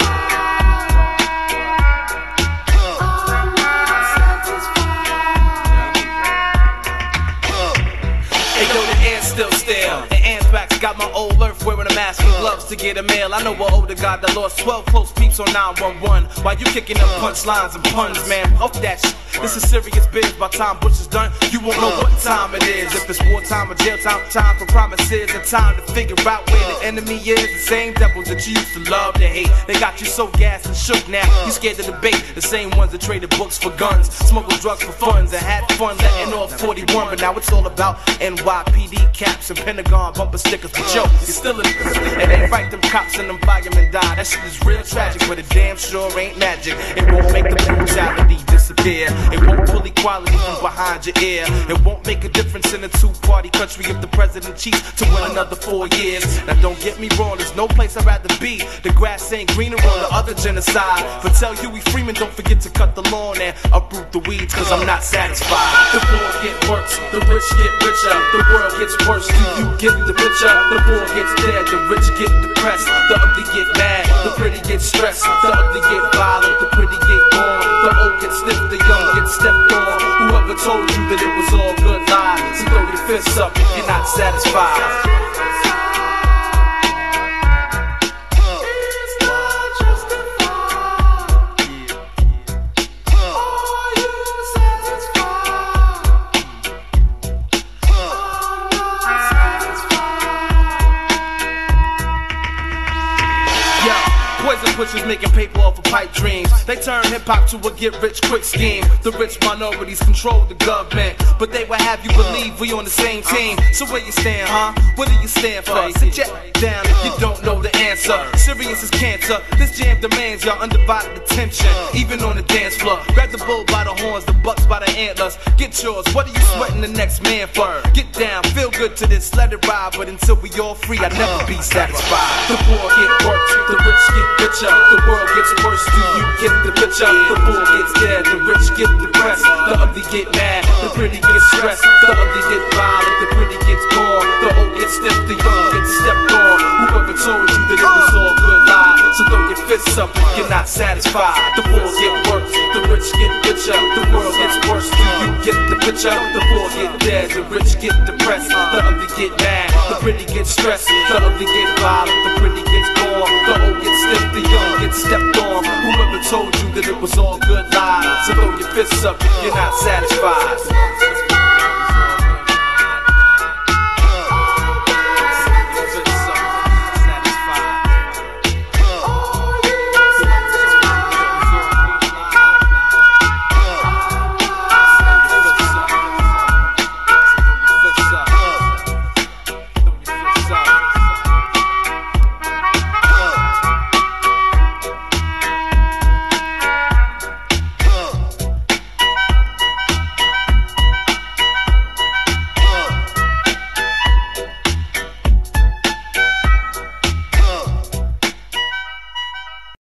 Still stale. The anthrax got my old earth wearing a mask and gloves to get a mail. I know an older guy that lost 12 close peeps on 911. While you kicking up punchlines and puns, man, off that shit. This is serious biz. By time Bush is done, you won't know what time it is. If it's wartime or jail time, time for promises, and time to figure out where the enemy is. The same devils that you used to love to hate. They got you so gassed and shook now. You scared to debate. The same ones that traded books for guns, smuggled drugs for funds, and had fun letting off 41. But now it's all about NYPD caps and Pentagon bumper stickers. But yo, you're still in this. It ain't right, them cops and them firemen die. That shit is real tragic, but it damn sure ain't magic. It won't make the brutality disappear. It won't pull equality from behind your ear. It won't make a difference in a two-party country if the president cheats to win another 4 years. Now don't get me wrong, there's no place I'd rather be. The grass ain't greener on the other genocide. But tell Huey Freeman, don't forget to cut the lawn and uproot the weeds, cause I'm not satisfied. The poor get worse, the rich get richer. The world gets worse, do you get the picture? The poor gets dead, the rich get depressed. The ugly get mad, the pretty get stressed. The ugly get violent, the pretty get gone. The old get stiff, the young get stepped on. Whoever told you that it was all good lies? So throw your fists up if you're not satisfied. Poison pushers making paper off of pipe dreams. They turn hip-hop to a get-rich-quick scheme. The rich minorities control the government, but they will have you believe we on the same team. So where you stand, huh? What do you stand for? Sit your down if you don't know the answer. Serious as cancer. This jam demands your undivided attention, even on the dance floor. Grab the bull by the horns, the bucks by the antlers. Get yours. What are you sweating the next man for? Get down, feel good to this, let it ride. But until we all free, I'll never be satisfied. The poor get worse, the rich get richer. The world gets worse, do you get the picture? The poor gets dead, the rich get depressed. The ugly get mad, the pretty get stressed. The ugly get violent, the pretty gets gone. The old get stiff, the young get stepped on. Whoever told you that it was all good lies? So throw your fists up if you're not satisfied. The poor get worse, the rich get richer. The world gets worse, do you get the picture? The poor get dead, the rich get depressed. The ugly get mad, the pretty get stressed. The ugly get violent, the pretty gets gone. The old get stiff, the young get stepped on. Whoever told you that it was all good lies? So throw your fists up if you're not satisfied.